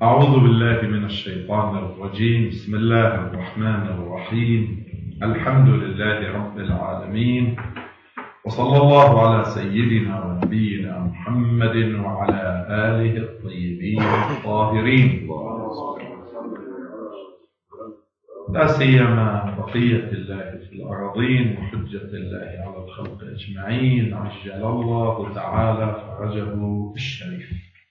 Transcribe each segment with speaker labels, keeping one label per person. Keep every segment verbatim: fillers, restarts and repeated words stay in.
Speaker 1: أعوذ بالله من الشيطان الرجيم. بسم الله الرحمن الرحيم. الحمد لله رب العالمين، وصلى الله على سيدنا ونبينا محمد وعلى آله الطيبين الطاهرين، لا سيما بقية الله في الأراضين وحجة الله على الخلق أجمعين، عجل الله تعالى فرجه الشريف.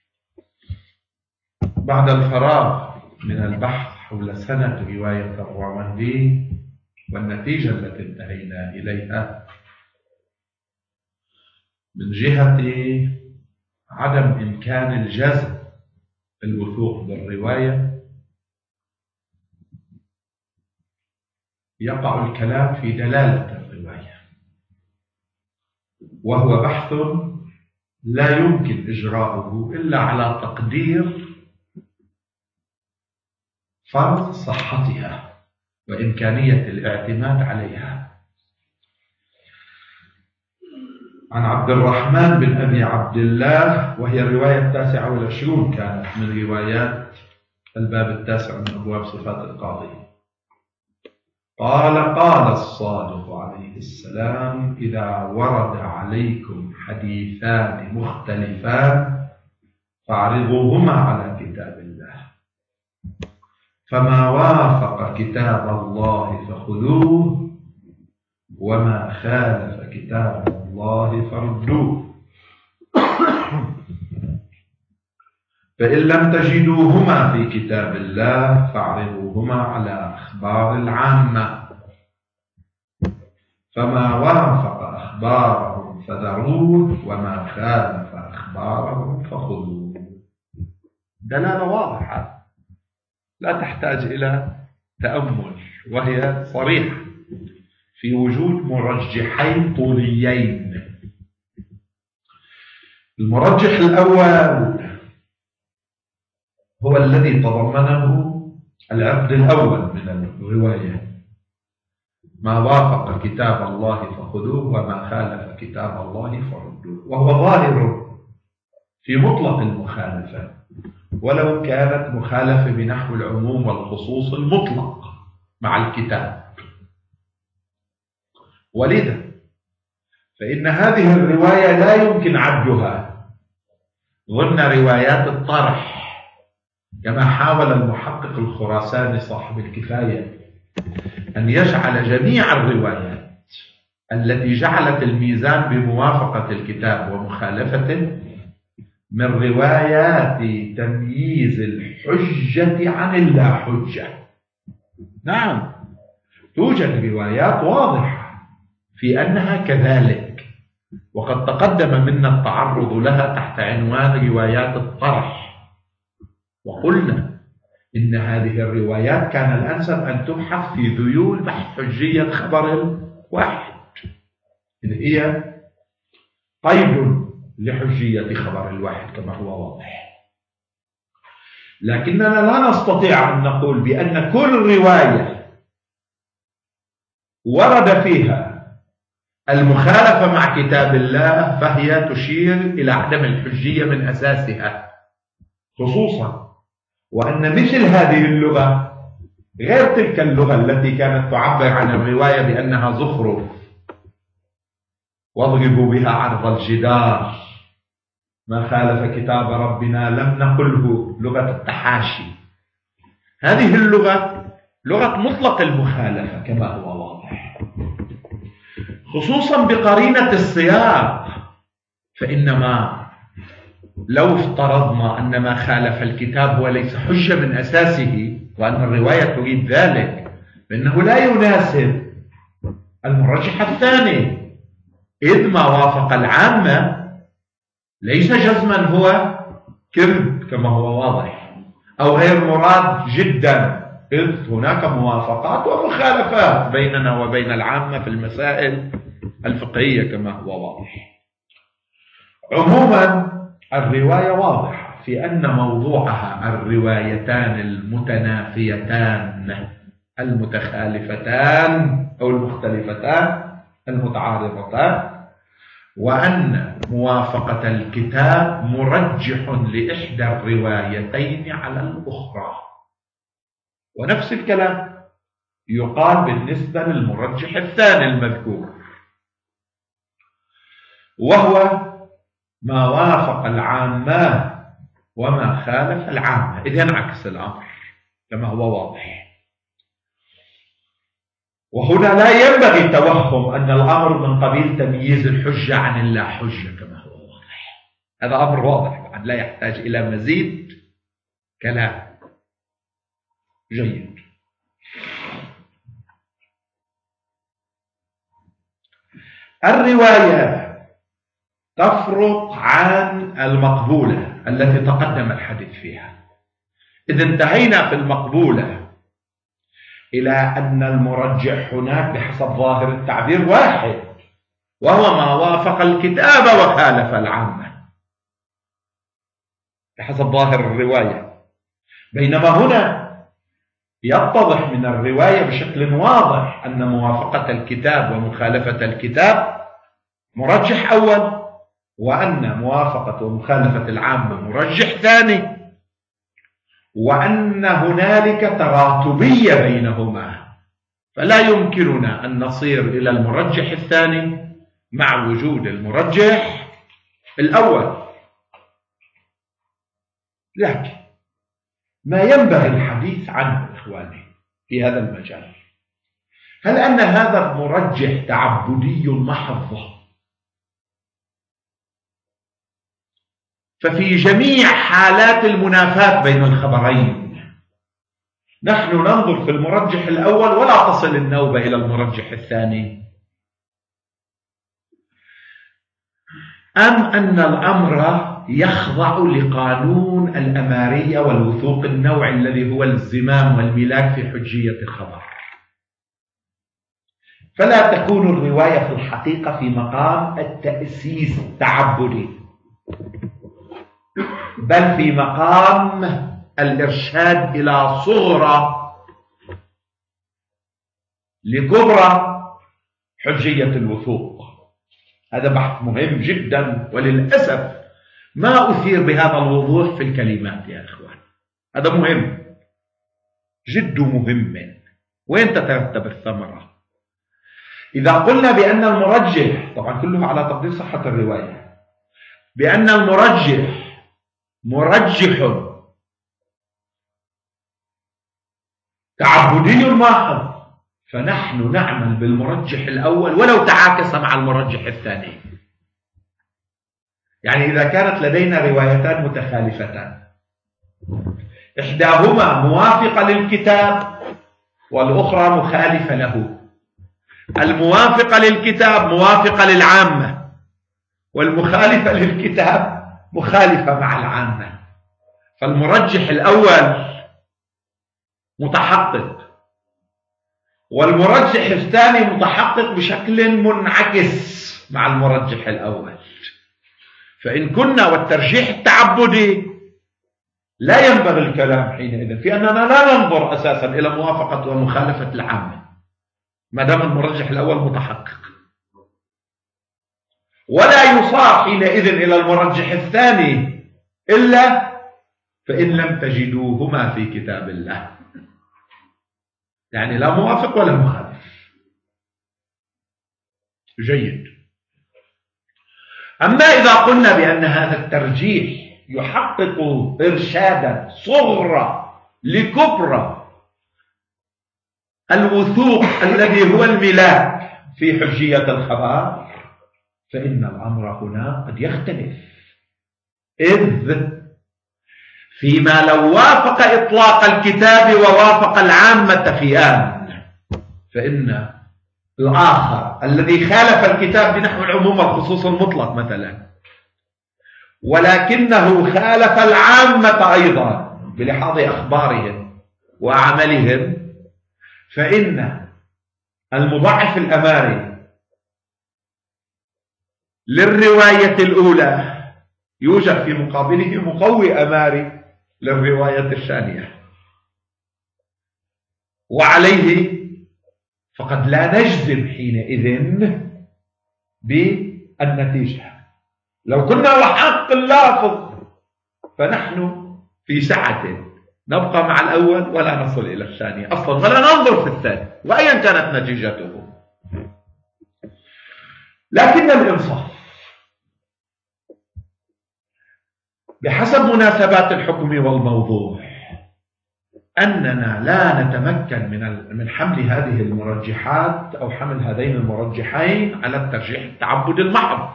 Speaker 1: بعد الفراغ من البحث حول سنة رواية الراوندي والنتيجة التي انتهينا إليها من جهة عدم إمكان الجزم الوثوق بالرواية، يقع الكلام في دلالة الرواية، وهو بحث لا يمكن إجراؤه إلا على تقدير فرض صحتها وإمكانية الاعتماد عليها. عن عبد الرحمن بن أبي عبد الله، وهي الرواية التاسعة والعشرون كانت من روايات الباب التاسع من أبواب صفات القاضي، قال: قال الصادق عليه السلام: إذا ورد عليكم حديثان مختلفان فاعرضوهما على كتاب الله، فما وافق كتاب الله فخذوه، وما خالف كتاب الله فردوه. فإن لم تجدوهما في كتاب الله فاعرضوهما على أخبار العامة، فما وافق أخبارهم فذروه، وما خالف أخبارهم فخذوه. دلالة واضحة لا تحتاج إلى تأمل، وهي صريحة في وجود مرجحين طوليين. المرجح الأول هو الذي تضمنه العقد الأول من الرواية: ما وافق كتاب الله فخذوه، وما خالف كتاب الله فردوه، وهو ظاهر في مطلق المخالفة، ولو كانت مخالفة بنحو العموم والخصوص المطلق مع الكتاب. ولذا فإن هذه الرواية لا يمكن عدها ضمن روايات الطرح، كما حاول المحقق الخراساني صاحب الكفاية أن يجعل جميع الروايات التي جعلت الميزان بموافقة الكتاب ومخالفته من روايات تمييز الحجة عن اللا حجة. نعم، توجد روايات واضحة في أنها كذلك، وقد تقدم منا التعرض لها تحت عنوان روايات الطرح، وقلنا إن هذه الروايات كان الأنسب أن تبحث في ذيول بحث حجية خبر واحد، إذ هي قيد لحجية خبر الواحد كما هو واضح. لكننا لا نستطيع أن نقول بأن كل رواية ورد فيها المخالفة مع كتاب الله فهي تشير إلى عدم الحجية من أساسها، خصوصا وأن مثل هذه اللغة غير تلك اللغة التي كانت تعبر عن الرواية بأنها زخرف، واضربوا بها عرض الجدار، ما خالف كتاب ربنا لم نقله، لغة التحاشي. هذه اللغة لغة مطلق المخالفة كما هو واضح، خصوصا بقرينة السياق. فإنما لو افترضنا أن ما خالف الكتاب هو ليس حجة من أساسه، وأن الرواية تريد ذلك، فإنه لا يناسب المرجح الثاني، إذ ما وافق العامة ليس جزما هو كذب كما هو واضح، أو غير مراد جدا، إذ هناك موافقات ومخالفات بيننا وبين العامة في المسائل الفقهية كما هو واضح. عموما الرواية واضحة في أن موضوعها الروايتان المتنافيتان المتخالفتان أو المختلفتان المتعارضتان، وأن موافقة الكتاب مرجح لإحدى الروايتين على الأخرى. ونفس الكلام يقال بالنسبة للمرجح الثاني المذكور، وهو ما وافق العامة وما خالف العامة، إذ ينعكس الأمر كما هو واضح. وهنا لا ينبغي توهم أن الأمر من قبيل تمييز الحجة عن اللا حجة كما هو واضح. هذا أمر واضح لا يحتاج إلى مزيد كلام. جيد. الرواية تفرق عن المقبولة التي تقدم الحديث فيها. إذا انتهينا في المقبولة إلى أن المرجح هناك بحسب ظاهر التعبير واحد، وهو ما وافق الكتاب وخالف العامة بحسب ظاهر الرواية. بينما هنا يتضح من الرواية بشكل واضح أن موافقة الكتاب ومخالفة الكتاب مرجح أول، وأن موافقة ومخالفة العامة مرجح ثاني، وأن هنالك تراتبية بينهما، فلا يمكننا أن نصير إلى المرجح الثاني مع وجود المرجح الأول. لكن ما ينبغي الحديث عنه إخواني في هذا المجال، هل أن هذا المرجح تعبدي محض؟ ففي جميع حالات المنافاة بين الخبرين نحن ننظر في المرجح الأول ولا تصل النوبة إلى المرجح الثاني، أم أن الأمر يخضع لقانون الأمارية والوثوق النوعي الذي هو الزمام والملاك في حجية الخبر؟ فلا تكون الرواية في الحقيقة في مقام التأسيس التعبدي، بل في مقام الإرشاد إلى صغرى لكبرى حجية الوثوق. هذا بحث مهم جدا، وللأسف ما أثير بهذا الوضوح في الكلمات يا إخوان. هذا مهم جد مهم. وين تترتب الثمرة؟ إذا قلنا بأن المرجح، طبعا كله على تقدير صحة الرواية، بأن المرجح مرجح تعبدي محض، فنحن نعمل بالمرجح الأول ولو تعاكس مع المرجح الثاني. يعني إذا كانت لدينا روايتان متخالفتان، إحداهما موافقة للكتاب والأخرى مخالفة له، الموافقة للكتاب موافقة للعامة، والمخالفة للكتاب مخالفة مع العامة، فالمرجح الأول متحقق والمرجح الثاني متحقق بشكل منعكس مع المرجح الأول. فإن كنا والترجيح التعبدي لا ينبغي الكلام حينئذ في أننا لا ننظر أساسا إلى موافقة ومخالفة العامة ما دام المرجح الأول متحقق، ولا يصار حينئذ إلى المرجح الثاني إلا فإن لم تجدوهما في كتاب الله، يعني لا موافق ولا مخالف. جيد. أما إذا قلنا بأن هذا الترجيح يحقق إرشادا صغرى لكبرى الوثوق الذي هو الملاك في حجية الخبر، فإن الأمر هنا قد يختلف. إذ فيما لو وافق إطلاق الكتاب ووافق العامة في آن، فإن الآخر الذي خالف الكتاب بنحو العموم والخصوص المطلق مثلا، ولكنه خالف العامة أيضا بلحاظ أخبارهم وأعمالهم، فإن المضاعف الأماري للرواية الأولى يوجد في مقابله مقوي أماري للرواية الثانية، وعليه فقد لا نجزم حينئذ النتيجة. لو كنا وحق اللافظ فنحن في سعة نبقى مع الأول ولا نصل إلى الثاني أصلا ولا ننظر في الثاني وأيا كانت نتيجته. لكن الإنصاف بحسب مناسبات الحكم والموضوع أننا لا نتمكن من من حمل هذه المرجحات أو حمل هذين المرجحين على الترجيح التعبد المحض.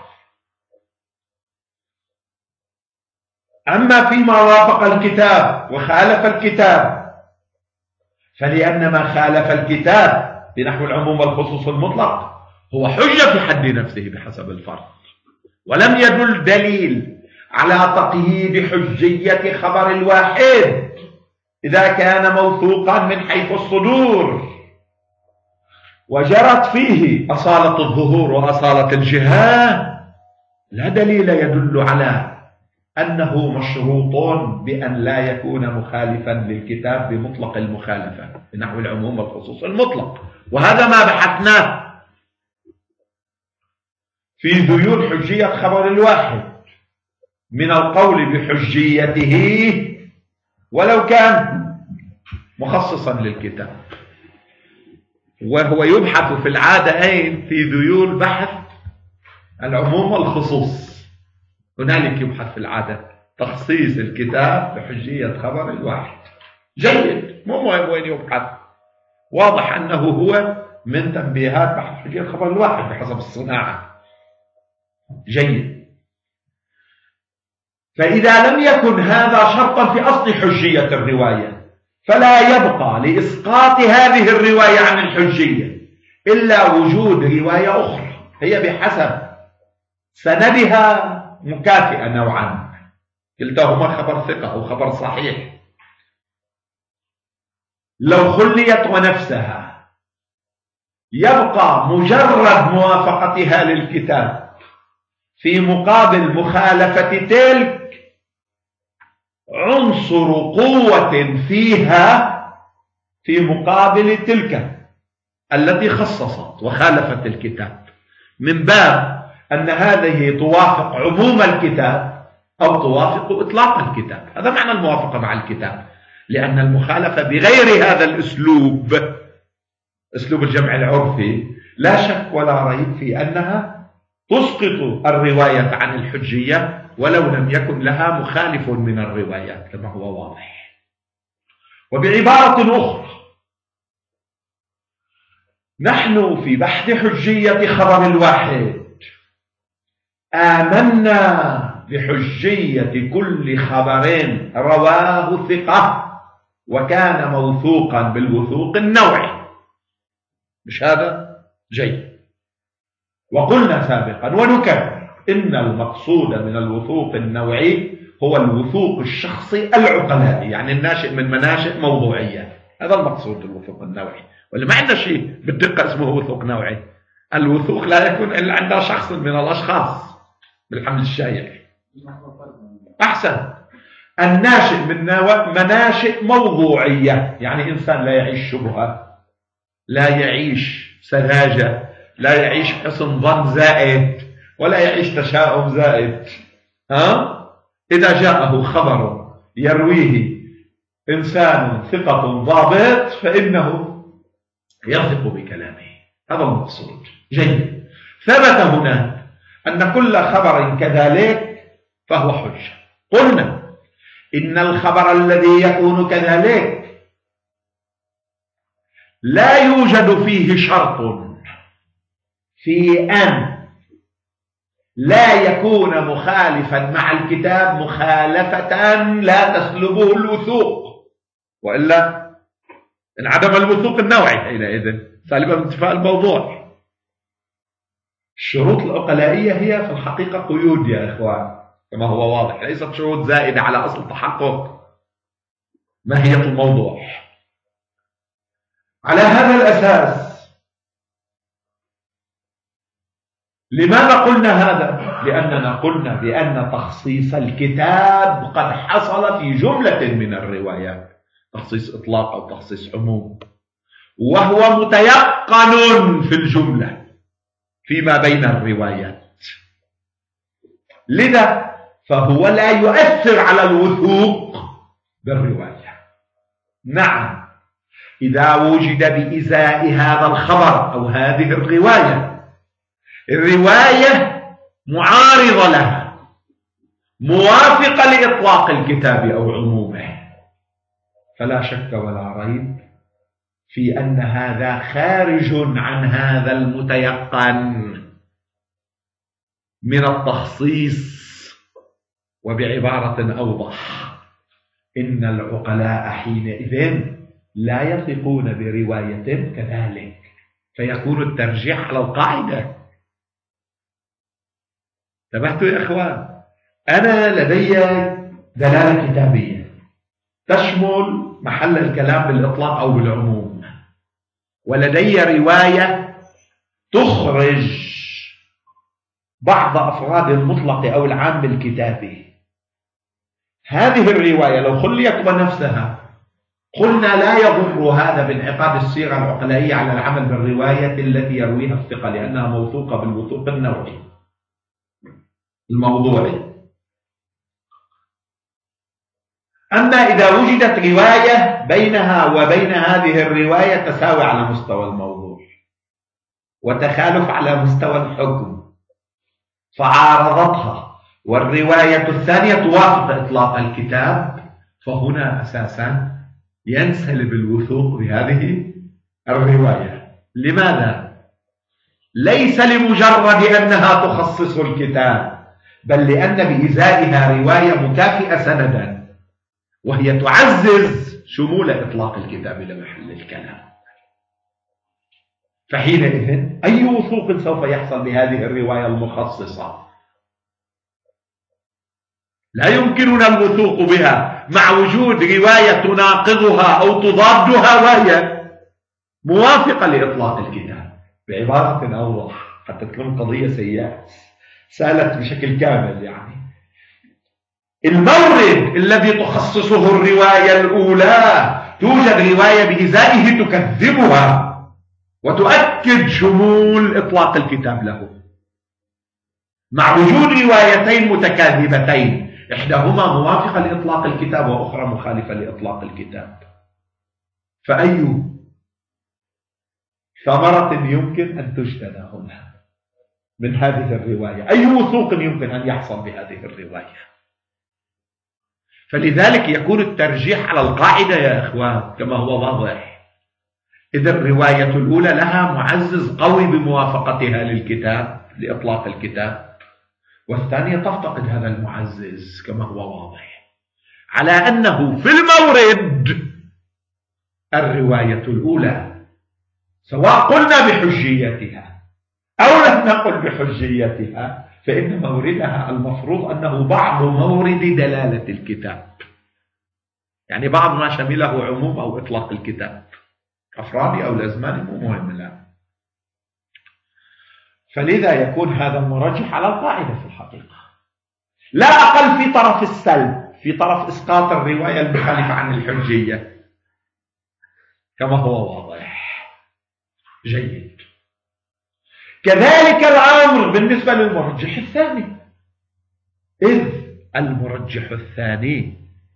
Speaker 1: أما فيما وافق الكتاب وخالف الكتاب فلأن ما خالف الكتاب بنحو العموم والخصوص المطلق هو حجة في حد نفسه بحسب الفرض، ولم يدل دليل على تقييد حجية خبر الواحد إذا كان موثوقا من حيث الصدور وجرت فيه أصالة الظهور وأصالة الجهة. لا دليل يدل على أنه مشروط بأن لا يكون مخالفا للكتاب بمطلق المخالفة بنحو العموم والخصوص المطلق. وهذا ما بحثناه في ذيول حجية خبر الواحد من القول بحجيته ولو كان مخصصا للكتاب. وهو يبحث في العادة أين في ذيول بحث العموم والخصوص. هنالك يبحث في العادة تخصيص الكتاب بحجية خبر الواحد. جيد، مو مهم وين يبحث، واضح أنه هو من تنبيهات بحث حجية خبر الواحد بحسب الصناعة. جيد. فإذا لم يكن هذا شرطا في أصل حجية الرواية فلا يبقى لإسقاط هذه الرواية عن الحجية إلا وجود رواية أخرى هي بحسب سندها مكافئة نوعا، كلتاهما خبر ثقة أو خبر صحيح. لو خليت ونفسها يبقى مجرد موافقتها للكتاب في مقابل مخالفة تلك عنصر قوة فيها في مقابل تلك التي خصصت وخالفت الكتاب، من باب أن هذه توافق عموم الكتاب أو توافق إطلاق الكتاب. هذا معنى الموافقة مع الكتاب، لأن المخالفة بغير هذا الأسلوب أسلوب الجمع العرفي لا شك ولا ريب في أنها تسقط الرواية عن الحجية ولو لم يكن لها مخالف من الروايات كما هو واضح. وبعبارة أخرى نحن في بحث حجية خبر الواحد آمنا بحجية كل خبر رواه ثقة وكان موثوقا بالوثوق النوعي. مش هذا جيد؟ وقلنا سابقا ونكرر إن المقصود من الوثوق النوعي هو الوثوق الشخصي العقلائي، يعني الناشئ من مناشئ موضوعية. هذا المقصود الوثوق النوعي، واللي ما عنده شيء بالدقة اسمه وثوق نوعي. الوثوق لا يكون إلا عند شخص من الأشخاص بالحمل الشائع. أحسن، الناشئ من مناشئ موضوعية، يعني إنسان لا يعيش شبهة، لا يعيش سذاجة، لا يعيش حسن ظن زائد، ولا يعيش تشاؤم زائد. ها؟ إذا جاءه خبر يرويه إنسان ثقة ضابط فإنه يثق بكلامه. هذا المقصود. جيد. ثبت هنا أن كل خبر كذلك فهو حجة. قلنا إن الخبر الذي يكون كذلك لا يوجد فيه شرط في أن لا يكون مخالفا مع الكتاب مخالفة لا تسلبه الوثوق، وإلا انعدم الوثوق النوعي حينئذ سالبا من انتفاء الموضوع. الشروط العقلائية هي في الحقيقة قيود يا إخوان كما هو واضح، ليست شروط زائدة على أصل تحقق ماهية الموضوع. على هذا الأساس لماذا قلنا هذا؟ لأننا قلنا بأن تخصيص الكتاب قد حصل في جملة من الروايات، تخصيص إطلاق أو تخصيص عموم، وهو متيقن في الجملة فيما بين الروايات. لذا فهو لا يؤثر على الوثوق بالرواية. نعم، إذا وجد بإزاء هذا الخبر أو هذه الرواية الرواية معارضة لها موافقة لإطلاق الكتاب أو عمومه، فلا شك ولا ريب في أن هذا خارج عن هذا المتيقن من التخصيص. وبعبارة أوضح، إن العقلاء حينئذ لا يثقون برواية كذلك، فيكون الترجيح على القاعدة. انتبهتوا يا إخوان؟ أنا لدي دلالة كتابية تشمل محل الكلام بالإطلاق أو بالعموم، ولدي رواية تخرج بعض أفراد المطلق أو العام الكتابي. هذه الرواية لو خليت بنفسها قلنا لا يضر هذا بانعقاد الصيغة العقلائية على العمل بالرواية التي يرويها الثقة، لأنها موثوقة بالوثوق النوعي الموضوعي. أما إذا وجدت رواية بينها وبين هذه الرواية تساوي على مستوى الموضوع وتخالف على مستوى الحكم فعارضتها والرواية الثانية توافق إطلاق الكتاب، فهنا أساسا ينسلب الوثوق بهذه الرواية. لماذا؟ ليس لمجرد أنها تخصص الكتاب، بل لأن بإزائها رواية مكافئة سندا وهي تعزز شمول إطلاق الكتاب لمحل الكلام. فحينئذ أي وثوق سوف يحصل بهذه الرواية المخصصة؟ لا يمكننا الوثوق بها مع وجود رواية تناقضها أو تضادها وهي موافقة لإطلاق الكتاب. بعبارة أوضح حتى تكون قضية سيئة سالت بشكل كامل، يعني المورد الذي تخصصه الرواية الأولى توجد رواية بإزائه تكذبها وتؤكد شمول إطلاق الكتاب له، مع وجود روايتين متكاذبتين إحداهما موافقة لإطلاق الكتاب وأخرى مخالفة لإطلاق الكتاب. فأي ثمرة يمكن أن تجتنى هنا من هذه الرواية؟ أي وثوق يمكن أن يحصل بهذه الرواية؟ فلذلك يكون الترجيح على القاعدة يا إخوان كما هو واضح. إذا الرواية الأولى لها معزز قوي بموافقتها للكتاب لإطلاق الكتاب، والثانية تفتقد هذا المعزز كما هو واضح، على أنه في المورد الرواية الأولى سواء قلنا بحجيتها أو لم نقل بحجيتها فإن موردها المفروض أنه بعض مورد دلالة الكتاب، يعني بعض ما شمله عموم أو إطلاق الكتاب أفرادي أو الأزمان مو مهم الآن. فلذا يكون هذا المرجح على القاعدة في الحقيقة، لا أقل في طرف السلب، في طرف إسقاط الرواية المخالفة عن الحجية كما هو واضح. جيد. كذلك الأمر بالنسبة للمرجح الثاني، إذ المرجح الثاني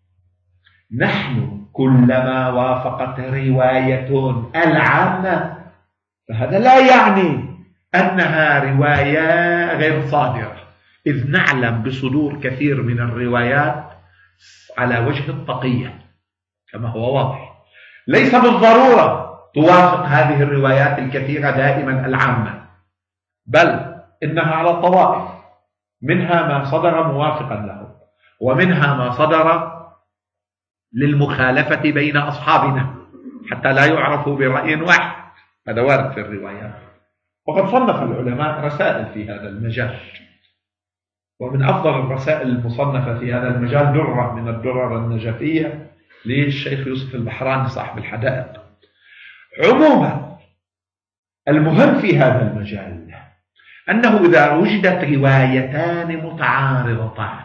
Speaker 1: نحن كلما وافقت رواية العامة فهذا لا يعني أنها رواية غير صادرة، إذ نعلم بصدور كثير من الروايات على وجه التقية كما هو واضح. ليس بالضرورة توافق هذه الروايات الكثيرة دائما العامة، بل إنها على طوائف، منها ما صدر موافقا له ومنها ما صدر للمخالفة بين أصحابنا حتى لا يعرفوا برأي واحد. هذا وارد في الروايات، وقد صنف العلماء رسائل في هذا المجال، ومن أفضل الرسائل المصنفة في هذا المجال درة من الدرر النجفية للشيخ يوسف البحراني صاحب الحدائق. عموما المهم في هذا المجال أنه إذا وجدت روايتان متعارضتان،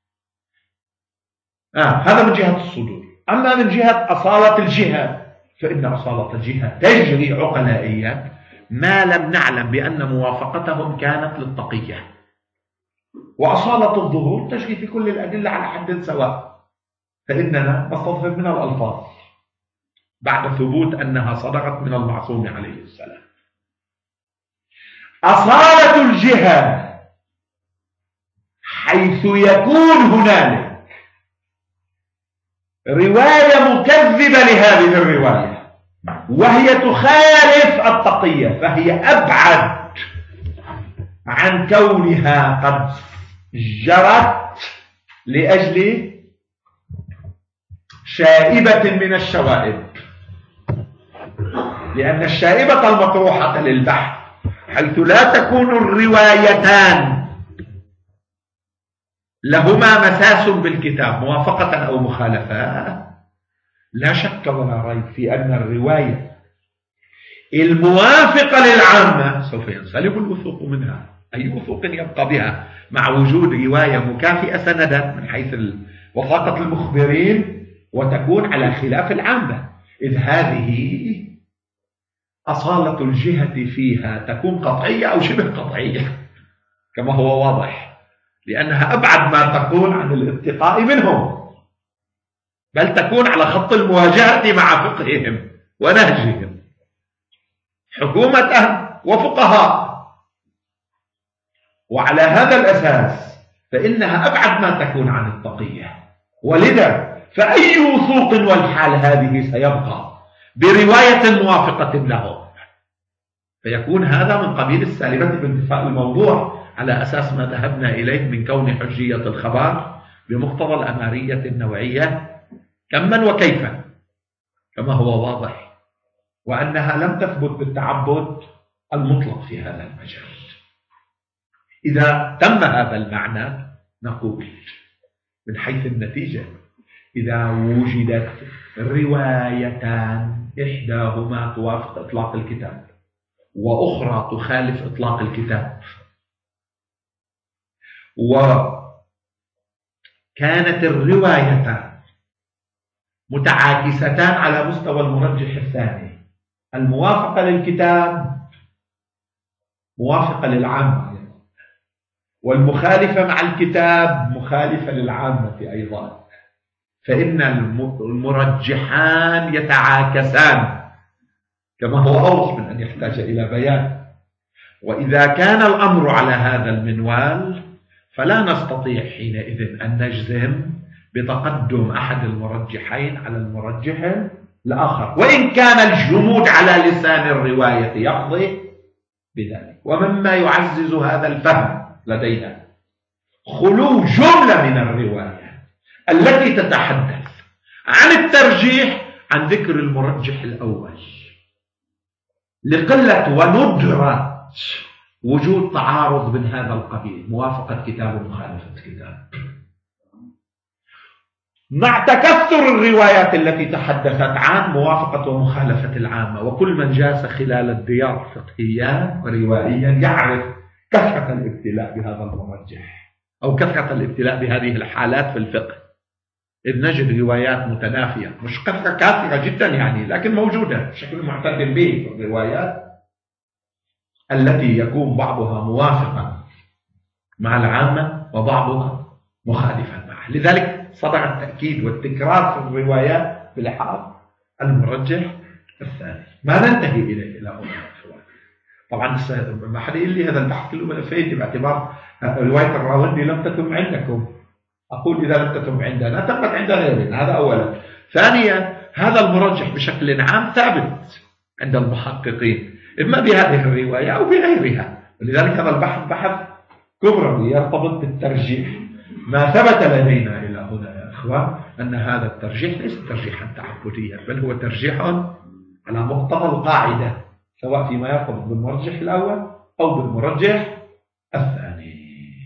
Speaker 1: آه هذا من جهة الصدور. أما من جهة أصالة الجهة فإن أصالة الجهة تجري عقلائيا ما لم نعلم بأن موافقتهم كانت للتقية. وأصالة الظهور تجري في كل الأدلة على حد سواء، فإننا نستظهر من الألفاظ بعد ثبوت أنها صدرت من المعصوم عليه السلام. أصالة الجهة حيث يكون هنالك رواية مكذبة لهذه الرواية وهي تخالف التقية، فهي أبعد عن كونها قد جرت لأجل شائبة من الشوائب، لأن الشائبة المطروحة للبحث حيث لا تكون الروايتان لهما مساس بالكتاب موافقة أو مخالفة، لا شك ولا ريب في أن الرواية الموافقة للعامة سوف ينسلب الوثوق منها. أي وثوق يبقى بها مع وجود رواية مكافئة سندا من حيث وثاقة المخبرين وتكون على خلاف العامة، إذ هذه أصالة الجهة فيها تكون قطعية أو شبه قطعية كما هو واضح، لأنها أبعد ما تكون عن الاتقاء منهم، بل تكون على خط المواجهة مع فقههم ونهجهم حكومة وفقهاء. وعلى هذا الأساس فإنها أبعد ما تكون عن التقية، ولذا فأي وثوق والحال هذه سيبقى برواية موافقة لهم، فيكون هذا من قبيل السالبة بانتفاء الموضوع على أساس ما ذهبنا إليه من كون حجية الخبر بمقتضى الأمارية النوعية كما وكيفا كما هو واضح، وأنها لم تثبت بالتعبد المطلق في هذا المجال. إذا تم هذا المعنى نقول من حيث النتيجة إذا وجدت روايتان إحداهما توافق إطلاق الكتاب وأخرى تخالف إطلاق الكتاب، وكانت الروايتان متعاكستان على مستوى المرجح الثاني، الموافقة للكتاب موافقة للعامة والمخالفة مع الكتاب مخالفة للعامة أيضا، فإن المرجحان يتعاكسان كما هو أوضح من أن يحتاج إلى بيان. وإذا كان الأمر على هذا المنوال فلا نستطيع حينئذ أن نجزم بتقدم أحد المرجحين على المرجح الآخر، وإن كان الجمود على لسان الرواية يقضي بذلك. ومما يعزز هذا الفهم لدينا خلو جملة من الرواية التي تتحدث عن الترجيح عن ذكر المرجح الأول لقلة وندرة وجود تعارض من هذا القبيل، موافقة كتاب ومخالفة كتاب، مع تكثر الروايات التي تحدثت عن موافقة ومخالفة العامة. وكل من جاس خلال الديار فقهيا وروائيا يعرف كثرة الابتلاء بهذا المرجح أو كثرة الابتلاء بهذه الحالات في الفقه، إذ نجد روايات متنافية، مش كثرة كافرة جدا يعني، لكن موجودة بشكل معتد به الروايات التي يكون بعضها موافقا مع العامة وبعضها مخالفا معه. لذلك صدر التأكيد والتكرار في الروايات بلحاظ المرجح الثاني. ما ننتهي إليه إلى هنا. طبعا ما حد يقول لي هذا البحث كله ملفيتي باعتبار رواية الراوندي لم تتم عندكم. أقول إذا لم تتم عندنا تمت عند غيرنا، هذا أولا. ثانيا هذا المرجح بشكل عام ثابت عند المحققين إما بهذه الرواية أو بغيرها، ولذلك هذا البحث بحث كبرى يرتبط بالترجيح. ما ثبت لدينا إلى هنا يا أخوان أن هذا الترجيح ليس ترجيحا تعبديا، بل هو ترجيح على مقتضى القاعدة، سواء فيما يرتبط بالمرجح الأول أو بالمرجح الثاني.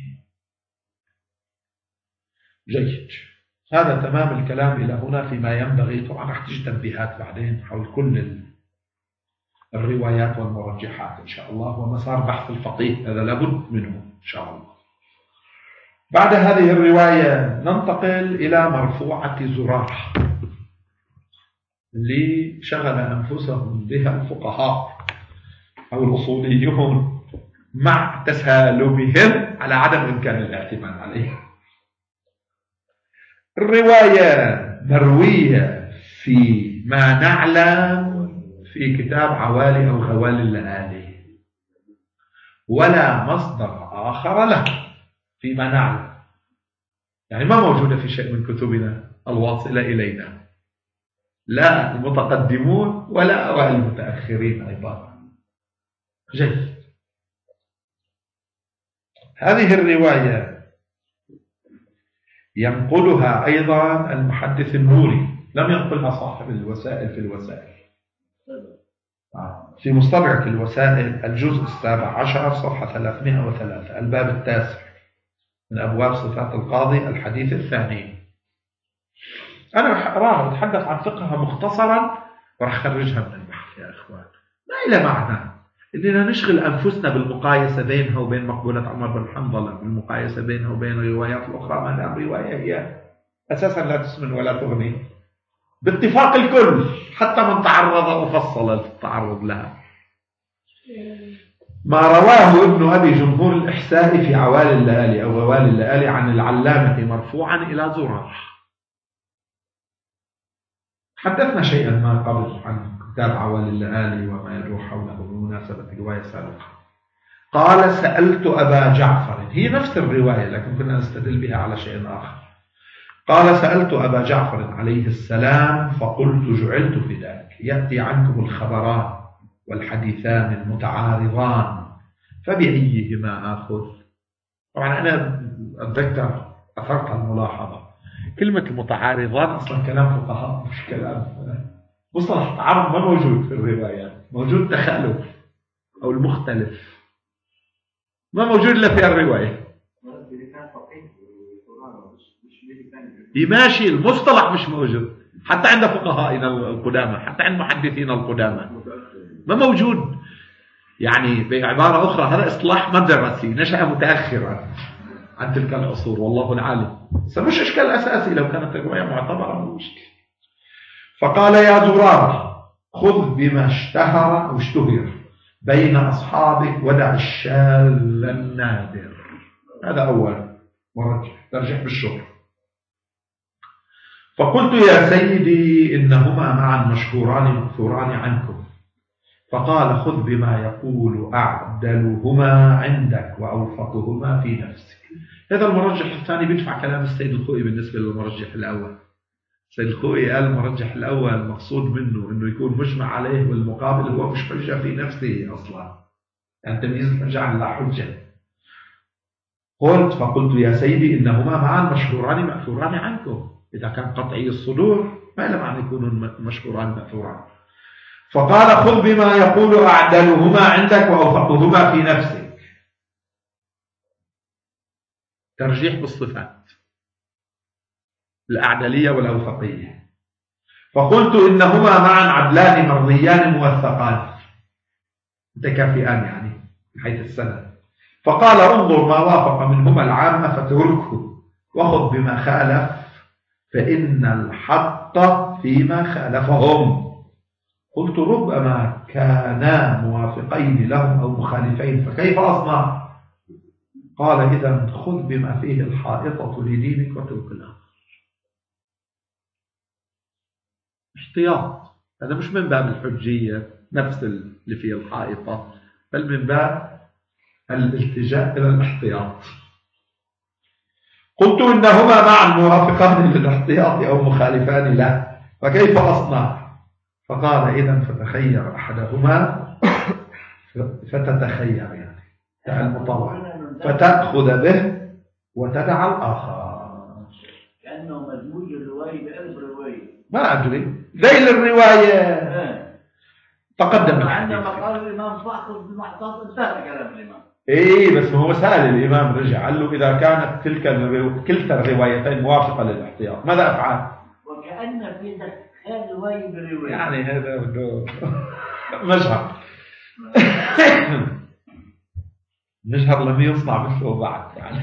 Speaker 1: جيد، هذا تمام الكلام إلى هنا فيما ينبغي. طبعا راح تجي تنبيهات بعدين حول كل الروايات والمرجحات إن شاء الله، ومسار بحث الفقيه هذا لابد منه إن شاء الله. بعد هذه الرواية ننتقل إلى مرفوعة زرارة اللي شغل أنفسهم بها الفقهاء أو الأصوليون مع تسالمهم على عدم إمكان الاعتماد عليه. الرواية مروية في ما نعلم في كتاب عوالي أو غوالي اللآلي، ولا مصدر آخر له فيما نعلم، يعني ما موجودة في شيء من كتبنا الواصلة إلينا، لا المتقدمون ولا أوائل المتأخرين أيضا. جيد. هذه الرواية ينقلها أيضا المحدث النوري، لم ينقلها صاحب الوسائل في الوسائل، في مستدرك الوسائل الجزء السابع عشر صفحة ثلاثمائة وثلاثة الباب التاسع من أبواب صفات القاضي الحديث الثاني. أنا رح أقرأها وأتحدث عن فقهها مختصرا ورح أخرجها من البحث يا إخوان. ما إلى معنى إننا نشغل أنفسنا بالمقايسة بينها وبين مقبولة عمر بن حنظلة، بالمقايسة بينها وبين الروايات الأخرى، ما دام رواية هي أساسا لا تسمن ولا تغني باتفاق الكل، حتى من تعرض وفصل التعرض لها. ما رواه ابن أبي جمهور الإحساء في عوالي اللآلي أو غوالي اللآلي عن العلامة مرفوعا إلى زرار. حدثنا شيئا ما قبل عن كتاب عوالي اللآلي وما يدور حوله بمناسبة رواية سابقة. قال: سألت أبا جعفر، هي نفس الرواية لكن كنا نستدل بها على شيء آخر. قال: سألت أبا جعفر عليه السلام فقلت: جعلت فداك، يأتي عنكم الخبران والحديثان المتعارضان فبأيهما آخذ؟ طبعا أنا أتذكر أثرت الملاحظة، كلمة المتعارضان أصلا كلام فقهاء مش كلام، مصطلح تعارض ما موجود في الروايات، موجود تخالف أو المختلف، ما موجود إلا في الرواية. ماشي، المصطلح مش موجود حتى عند فقهائنا القدامى، حتى عند محدثين القدامى ما موجود. يعني بعبارة أخرى هذا إصطلاح مدرسي نشأ متأخرا عن تلك العصور والله العالم، مش إشكال أساسي لو كانت الرواية معتبرة من مشكلة. فقال: يا زرارة، خذ بما اشتهر أو اشتهر بين أصحابك ودع الشاذ النادر. هذا أول مرجح، ترجح بالشهر. فقلت: يا سيدي إنهما معا مشهوران مأثوران عنكم. فقال: خذ بما يقول أعدلهما عندك وأوفقهما في نفسك. هذا المرجح الثاني بيدفع كلام السيد الخوئي بالنسبة للمرجح الأول. السيد الخوئي قال المرجح الأول مقصود منه أنه يكون مجمع عليه، والمقابل هو مش حجة في نفسه أصلا، يعني تمييز الحجة عن لا حجة. قلت: فقلت: يا سيدي إنهما معا مشهوران مأثوران عنكم. إذا كان قطعي الصدور ما لم أن يكونوا مشهوران مأثوران. فقال: خذ بما يقول أعدلهما عندك وأوفقهما في نفسك. ترجيح بالصفات، الأعدلية والأوفقية. فقلت: إنهما معا عدلان مرضيان موثقان متكافئان يعني من حيث السند. فقال: انظر ما وافق منهما العامة فتركه، وخذ بما خالف فإن الحق فيما خالفهم. قلت: ربما كانا موافقين لهم أو مخالفين فكيف أصنع؟ قال: إذا خذ بما فيه الحائطة لدينك وترك الآخر. احتياط، هذا مش من باب الحجية نفس اللي فيه الحائطة، بل من باب الالتجاء إلى الاحتياط. قلت: إنهما معا موافقان للاحتياط أو مخالفان له فكيف أصنع؟ فقال: إذا فتخير أحدهما فتتخير يعني المطوع فتأخذ به وتدع الآخر.
Speaker 2: كأنه مدموج الرواية بألف رواية.
Speaker 1: ما أدري ذيل الرواية تقدم الحديث.
Speaker 2: عندما قال الإمام فأخذ بالمحطات انتهى كلام الإمام.
Speaker 1: إيه بس هو سأل الإمام، رجع قال له: إذا كانت تلك الرو... كلتا الروايتين موافقة للاحتياط ماذا أفعل؟
Speaker 2: وكأن في ذلك رواية بالرواية.
Speaker 1: يعني هذا بده مجهر مجهر لم يصنع مثله بعد يعني.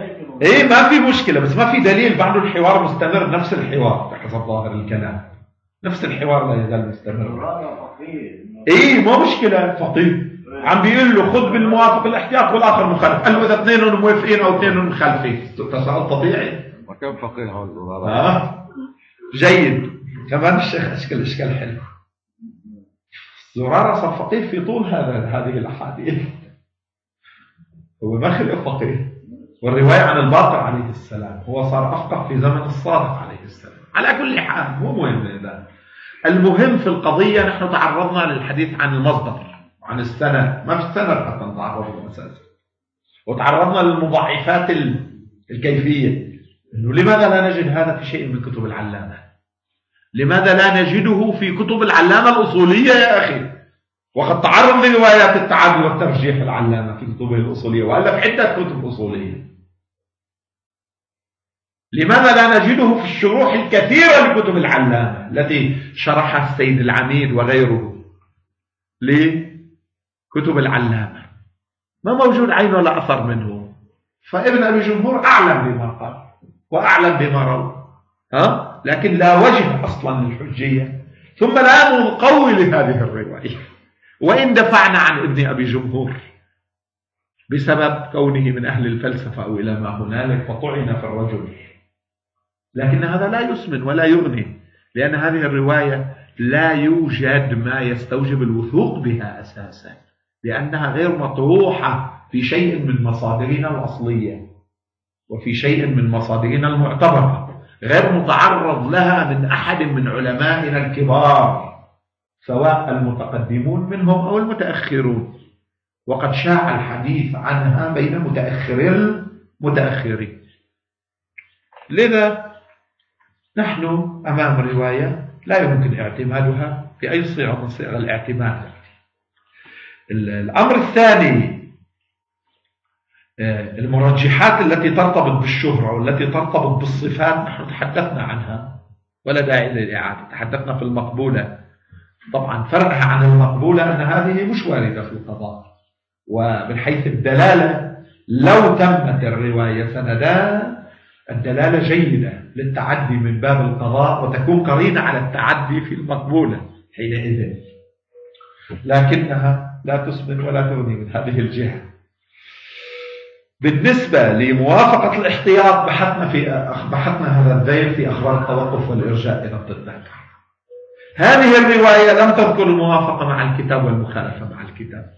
Speaker 1: ايه ما في مشكلة، بس ما في دليل بعده الحوار مستمر نفس الحوار حسب ظاهر الكلام. نفس الحوار لا يزال مستمر.
Speaker 2: فقيه.
Speaker 1: ايه مو مشكله فقيه عم بيقول له خذ بالموافق الاحتياط والاخر مخالف، قال له اذا اثنين موافقين او اثنين مخالفين تساؤل طبيعي.
Speaker 3: وكم فقيه هو الزرارة؟
Speaker 1: اه جيد. كمان الشيخ اشكال اشكال حلو. زرارة صار فقيه في طول هذا هذه الاحاديث. هو ما خلق فقيه، والروايه عن الباقر عليه السلام هو صار افقه في زمن الصادق عليه السلام. على كل حال مو مهم هذا. المهم في القضيه نحن تعرضنا للحديث عن المصدر وعن السند، ما في السند حتى نتعرض له اساسا، وتعرضنا للمضاعفات الكيفيه، انه لماذا لا نجد هذا في شيء من كتب العلامه؟ لماذا لا نجده في كتب العلامه الاصوليه يا اخي؟ وقد تعرض لروايات التعدد والترجيح العلامه في كتبه الاصوليه، والا في عده كتب اصوليه. لماذا لا نجده في الشروح الكثيره لكتب العلامه التي شرحها السيد العميد وغيره لكتب العلامه؟ ما موجود عين ولا اثر منه. فابن ابي جمهور اعلم بما قال واعلم بما روى، ها؟ لكن لا وجه اصلا للحجيه، ثم لا مقوي لهذه الروايه، وان دفعنا عن ابن ابي جمهور بسبب كونه من اهل الفلسفه او الى ما هنالك فطعن في الرجل، لكن هذا لا يسمن ولا يغني، لان هذه الروايه لا يوجد ما يستوجب الوثوق بها اساسا، لانها غير مطروحه في شيء من مصادرنا الاصليه وفي شيء من مصادرنا المعتبره، غير متعرض لها من احد من علمائنا الكبار سواء المتقدمون منهم او المتاخرون، وقد شاع الحديث عنها بين متاخري المتاخرين. لذا نحن امام روايه لا يمكن اعتمادها في اي صيغه من صيغ الاعتماد. الامر الثاني المرجحات التي ترتبط بالشهرة والتي ترتبط بالصفات، نحن تحدثنا عنها ولا داعي للإعادة. تحدثنا في المقبولة، طبعا فرقها عن المقبولة أن هذه مش واردة في القضاء، ومن حيث الدلالة لو تمت الرواية سندان الدلالة جيدة للتعدي من باب القضاء وتكون قرينة على التعدي في المقبولة حينئذ، لكنها لا تسمن ولا تغني من هذه الجهة. بالنسبة لموافقة الاحتياط بحثنا في بحثنا هذا الذيل في أخبار التوقف والإرجاء إذا بتتذكر. هذه الرواية لم تذكر الموافقة مع الكتاب والمخالفة مع الكتاب،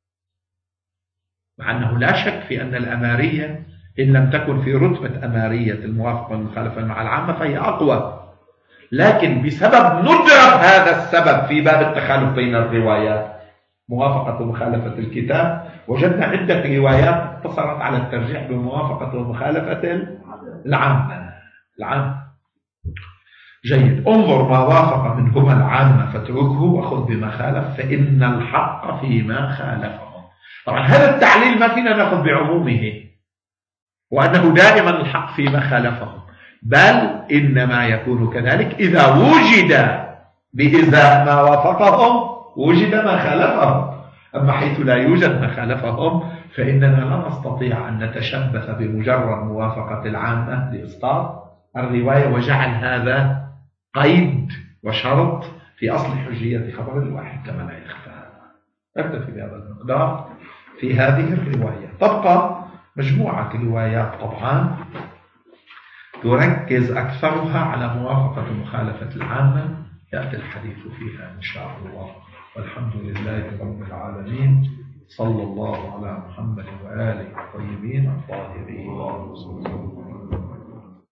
Speaker 1: مع أنه لا شك في أن الأمارية إن لم تكن في رتبة أمارية الموافقة والمخالفة مع العامة فهي أقوى، لكن بسبب ندرة هذا السبب في باب التخالف بين الروايات موافقة ومخالفة الكتاب وجدنا عدة روايات اقتصرت على الترجيح بموافقة ومخالفة العامة. العامة جيد. انظر ما وافق منهما العامة فاتركه وخذ بما خالف فإن الحق فيما خالفهم. طبعا هذا التعليل ما فينا نأخذ بعمومه وأنه دائما الحق فيما خالفهم، بل إنما يكون كذلك إذا وجد بإزاء ما وافقهم وجد ما خالفهم. أما حيث لا يوجد ما خالفهم فإننا لا نستطيع أن نتشبث بمجرد موافقة العامة لإسقاط الرواية وجعل هذا قيد وشرط في أصل حجية خبر الواحد كما لا يخفى. أكتفي بهذا المقدار في هذه الرواية. تبقى مجموعة روايات طبعا تركز أكثرها على موافقة ومخالفة العامة، يأتي الحديث فيها إن شاء الله. والحمد لله رب العالمين، صلى الله على محمد وآله الطيبين الطاهرين.